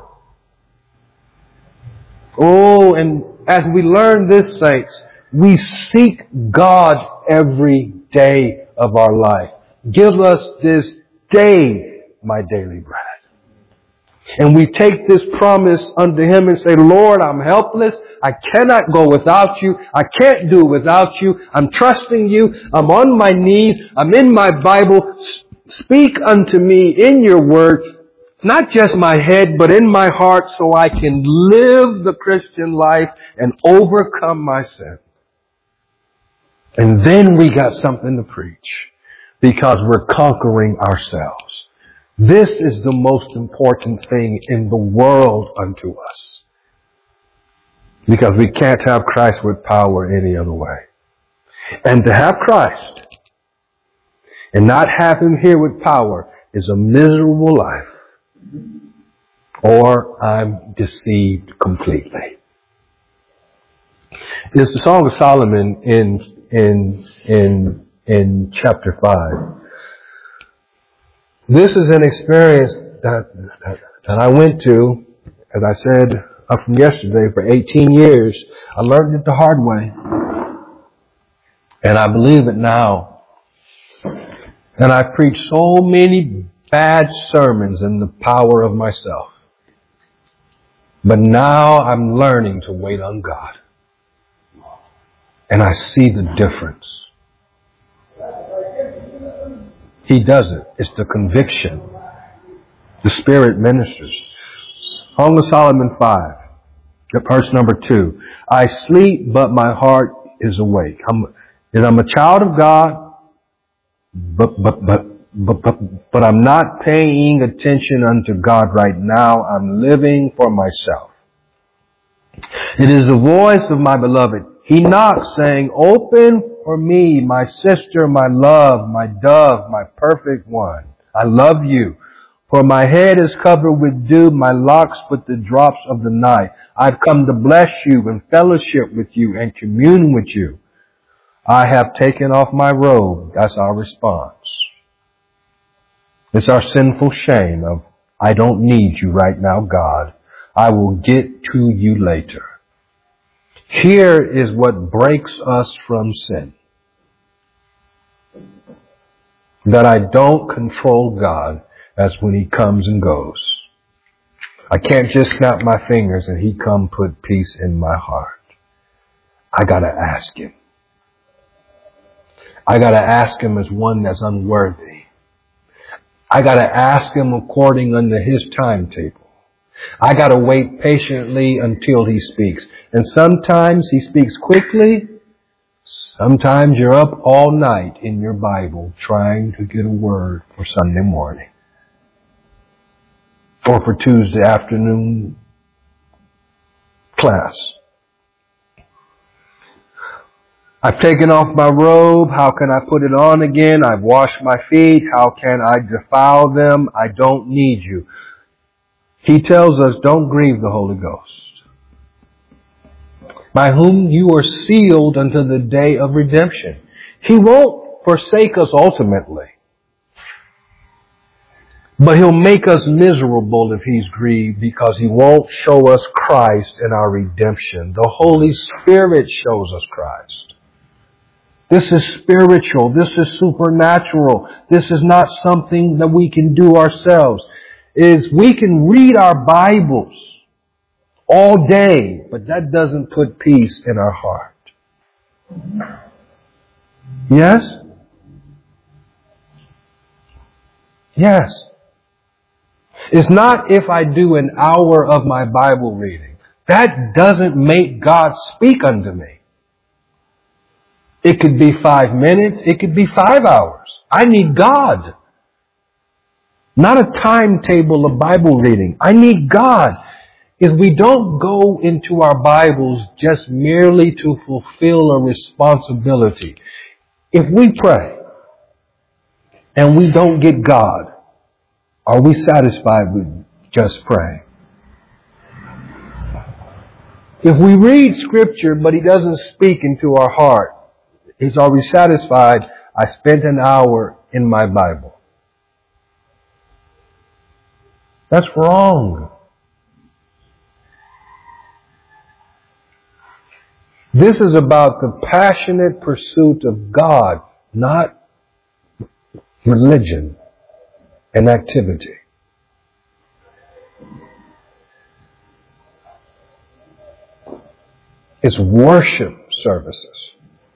Speaker 1: Oh, and as we learn this, saints, we seek God every day of our life. Give us this day my daily bread. And we take this promise unto Him and say, Lord, I'm helpless. I cannot go without you. I can't do it without you. I'm trusting you. I'm on my knees. I'm in my Bible. Speak unto me in your word, not just my head, but in my heart, so I can live the Christian life and overcome my sin. And then we got something to preach, because we're conquering ourselves. This is the most important thing in the world unto us. Because we can't have Christ with power any other way. And to have Christ and not have Him here with power is a miserable life. Or I'm deceived completely. It's the Song of Solomon in chapter 5. This is an experience that I went to, as I said from yesterday, for 18 years. I learned it the hard way. And I believe it now. And I've preached so many bad sermons in the power of myself. But now I'm learning to wait on God. And I see the difference. He does it. It's the conviction. The Spirit ministers. Song of Solomon 5, verse number 2. I sleep, but my heart is awake. I'm a child of God, but I'm not paying attention unto God right now. I'm living for myself. It is the voice of my beloved. He knocks, saying, open for me, my sister, my love, my dove, my perfect one. I love you. For my head is covered with dew, my locks with the drops of the night. I've come to bless you and fellowship with you and commune with you. I have taken off my robe. That's our response. It's our sinful shame of, I don't need you right now, God. I will get to you later. Here is what breaks us from sin. That I don't control God as when He comes and goes. I can't just snap my fingers and He come put peace in my heart. I gotta ask Him. I gotta ask Him as one that's unworthy. I gotta ask Him according unto His timetable. I gotta wait patiently until He speaks. And sometimes He speaks quickly. Sometimes you're up all night in your Bible trying to get a word for Sunday morning. Or for Tuesday afternoon class. I've taken off my robe. How can I put it on again? I've washed my feet. How can I defile them? I don't need you. He tells us, don't grieve the Holy Ghost, by whom you are sealed unto the day of redemption. He won't forsake us ultimately, but He'll make us miserable if He's grieved, because He won't show us Christ in our redemption. The Holy Spirit shows us Christ. This is spiritual. This is supernatural. This is not something that we can do ourselves. We can read our Bibles all day, but that doesn't put peace in our heart. Yes? Yes. It's not if I do an hour of my Bible reading. That doesn't make God speak unto me. It could be 5 minutes. It could be 5 hours. I need God. Not a timetable of Bible reading. I need God. If we don't go into our Bibles just merely to fulfill a responsibility. If we pray and we don't get God, are we satisfied with just praying? If we read Scripture but He doesn't speak into our heart, are we satisfied? I spent an hour in my Bible. That's wrong. This is about the passionate pursuit of God, not religion and activity. His worship services.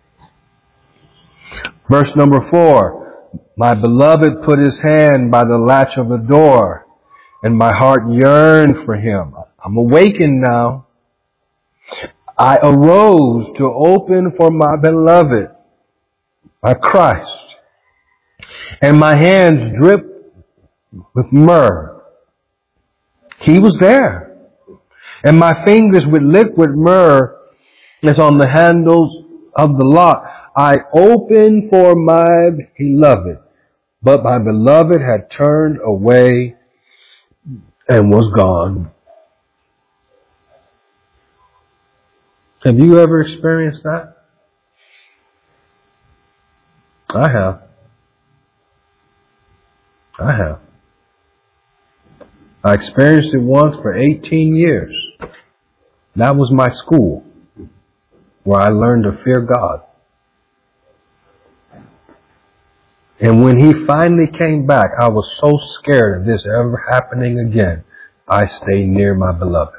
Speaker 1: Verse number 4, my beloved put his hand by the latch of the door, and my heart yearned for him. I'm awakened now. I arose to open for my beloved, my Christ, and my hands dripped with myrrh. He was there. And my fingers with liquid myrrh is on the handles of the lock. I opened for my beloved, but my beloved had turned away and was gone. Have you ever experienced that? I have. I experienced it once for 18 years. That was my school, where I learned to fear God. And when He finally came back, I was so scared of this ever happening again, I stayed near my beloved.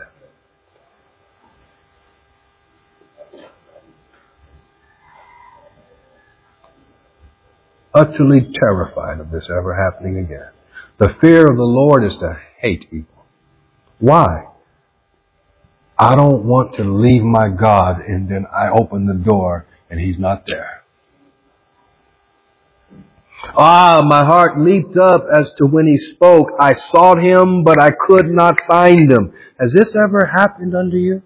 Speaker 1: Utterly terrified of this ever happening again. The fear of the Lord is to hate people. Why? I don't want to leave my God and then I open the door and He's not there. My heart leaped up as to when He spoke. I sought Him, but I could not find Him. Has this ever happened unto you?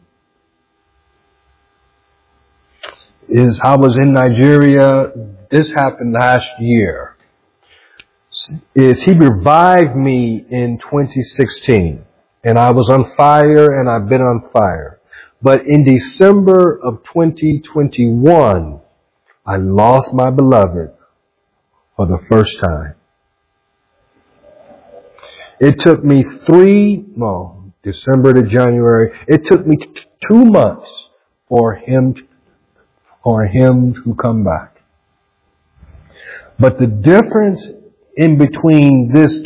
Speaker 1: I was in Nigeria. This happened last year. He revived me in 2016. And I was on fire and I've been on fire. But in December of 2021, I lost my beloved for the first time. It took me December to January. It took me 2 months for him to come back. But the difference in between this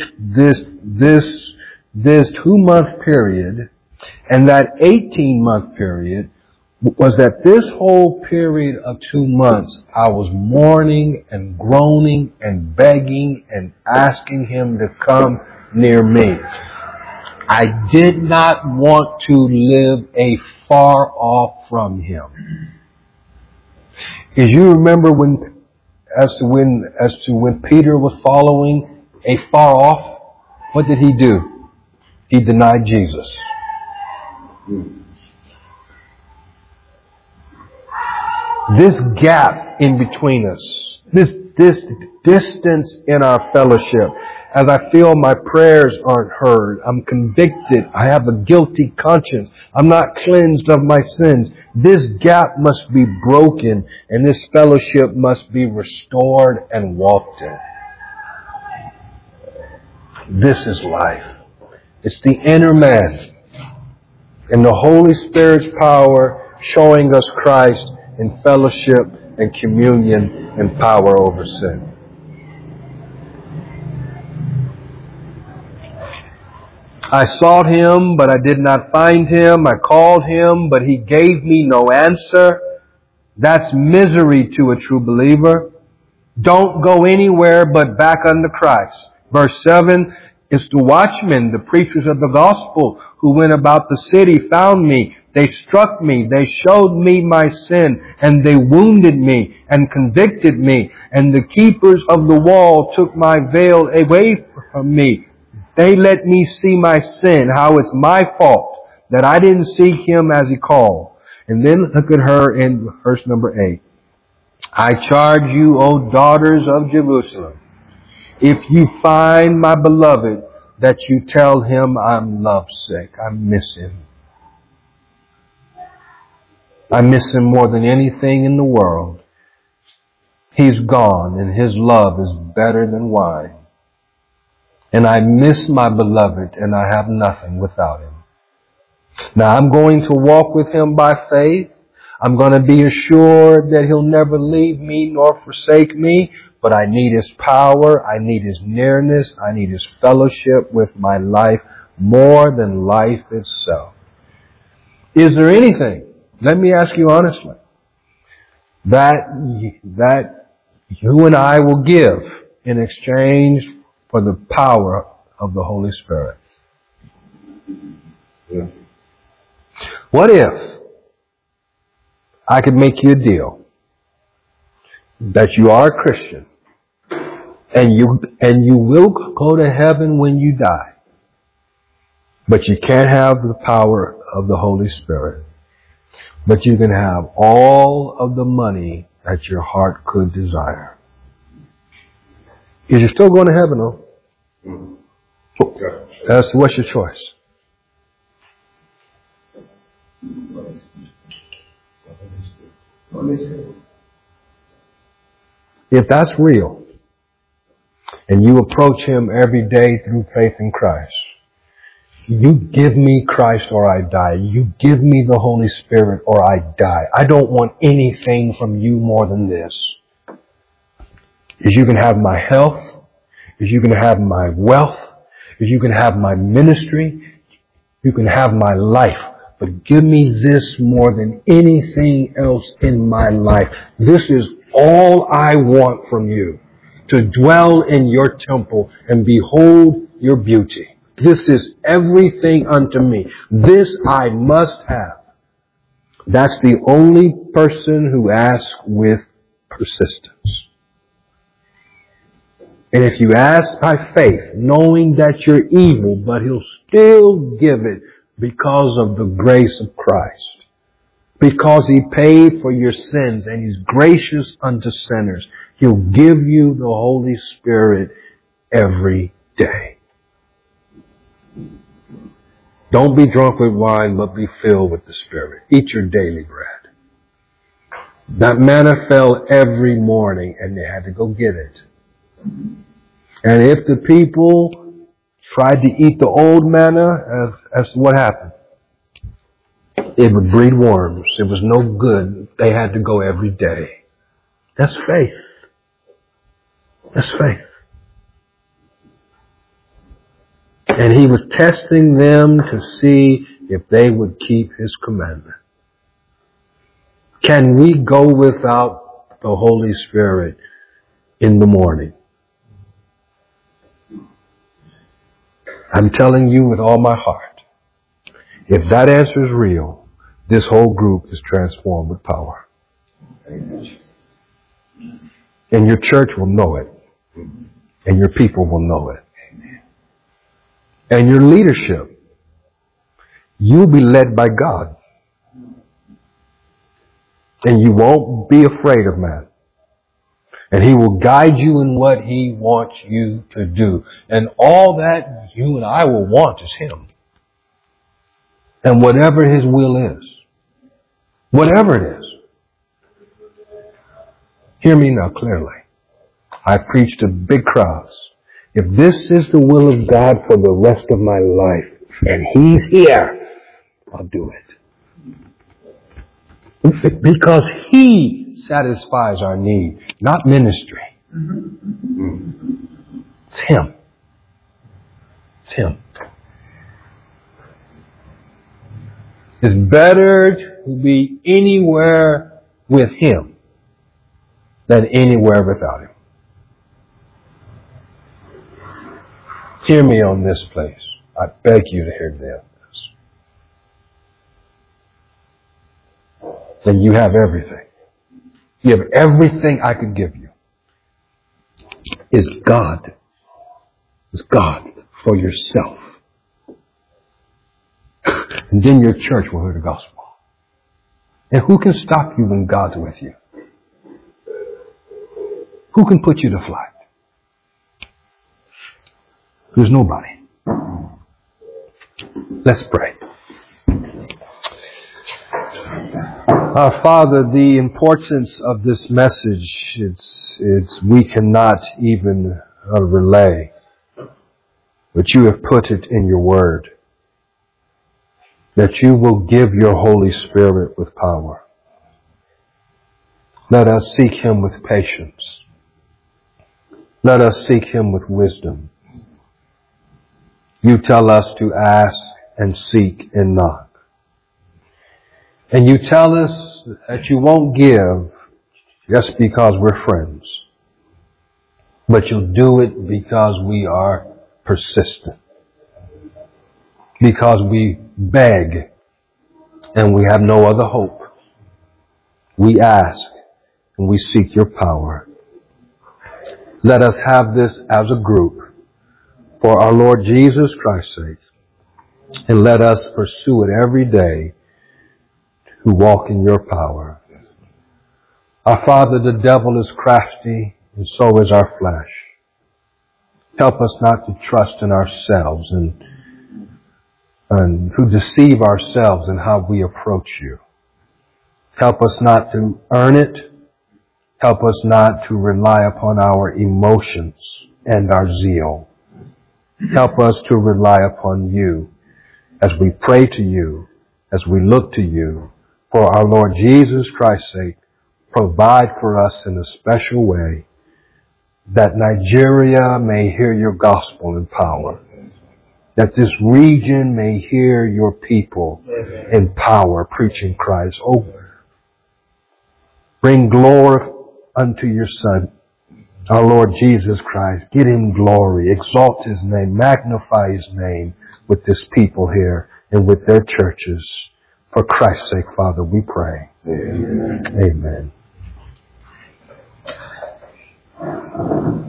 Speaker 1: 2-month period and that 18-month period was that this whole period of 2 months, I was mourning and groaning and begging and asking Him to come near me. I did not want to live far off from Him. As you remember as to when Peter was following far off, what did he do? He denied Jesus. This gap in between us, this distance in our fellowship, as I feel my prayers aren't heard, I'm convicted, I have a guilty conscience, I'm not cleansed of my sins. This gap must be broken and this fellowship must be restored and walked in. This is life. It's the inner man and the Holy Spirit's power showing us Christ in fellowship and communion and power over sin. I sought Him, but I did not find Him. I called Him, but He gave me no answer. That's misery to a true believer. Don't go anywhere but back unto Christ. Verse 7, it's the watchmen, the preachers of the gospel, who went about the city, found me. They struck me. They showed me my sin, and they wounded me and convicted me. And the keepers of the wall took my veil away from me. They let me see my sin, how it's my fault that I didn't seek Him as He called. And then look at her in verse number 8. I charge you, O daughters of Jerusalem, if you find my beloved, that you tell him I'm lovesick. I miss him. I miss him more than anything in the world. He's gone and His love is better than wine. And I miss my beloved and I have nothing without Him. Now I'm going to walk with Him by faith. I'm going to be assured that He'll never leave me nor forsake me. But I need His power. I need His nearness. I need His fellowship with my life more than life itself. Is there anything let me ask you honestly, that you and I will give in exchange for the power of the Holy Spirit.
Speaker 3: Yeah.
Speaker 1: What if I could make you a deal that you are a Christian and you will go to heaven when you die, but you can't have the power of the Holy Spirit, but you can have all of the money that your heart could desire? You're still going to heaven, though. What's your choice? If that's real, and you approach Him every day through faith in Christ, you give me Christ or I die. You give me the Holy Spirit or I die. I don't want anything from you more than this. Is you can have my health, is you can have my wealth, is you can have my ministry, you can have my life. But give me this more than anything else in my life. This is all I want from you. To dwell in your temple and behold your beauty. This is everything unto me. This I must have. That's the only person who asks with persistence. And if you ask by faith, knowing that you're evil, but He'll still give it because of the grace of Christ. Because He paid for your sins and He's gracious unto sinners. He'll give you the Holy Spirit every day. Don't be drunk with wine, but be filled with the Spirit. Eat your daily bread. That manna fell every morning and they had to go get it. And if the people tried to eat the old manna, as what happened? It would breed worms. It was no good. They had to go every day. That's faith. That's faith. And He was testing them to see if they would keep His commandment. Can we go without the Holy Spirit in the morning? I'm telling you with all my heart, if that answer is real, this whole group is transformed with power. And your church will know it. And your people will know it. And your leadership, you'll be led by God. And you won't be afraid of man. And He will guide you in what He wants you to do. And all that you and I will want is Him. And whatever His will is. Whatever it is. Hear me now clearly. I preach to big crowds. If this is the will of God for the rest of my life, and He's here, I'll do it. Because He satisfies our need, not ministry. It's Him. It's Him. It's better to be anywhere with Him than anywhere without Him. Hear me on this, please. I beg you to hear this. Then you have everything. You have everything I could give you. Is God. Is God for yourself. And then your church will hear the gospel. And who can stop you when God's with you? Who can put you to flight? There's nobody. Let's pray. Our Father, the importance of this message, it's we cannot even relay. But you have put it in your word. That you will give your Holy Spirit with power. Let us seek Him with patience. Let us seek Him with wisdom. You tell us to ask and seek and knock. And you tell us that you won't give just because we're friends, but you'll do it because we are persistent, because we beg and we have no other hope. We ask and we seek your power. Let us have this as a group for our Lord Jesus Christ's sake, and let us pursue it every day to walk in your power. Our Father, the devil is crafty, and so is our flesh. Help us not to trust in ourselves and to deceive ourselves in how we approach you. Help us not to earn it. Help us not to rely upon our emotions and our zeal. Help us to rely upon you as we pray to you, as we look to you. For our Lord Jesus Christ's sake, provide for us in a special way that Nigeria may hear your gospel in power, that this region may hear your people in power preaching Christ. Oh, bring glory unto your Son, our Lord Jesus Christ. Give him glory, exalt his name, magnify his name with this people here and with their churches. For Christ's sake, Father, we pray. Amen. Amen.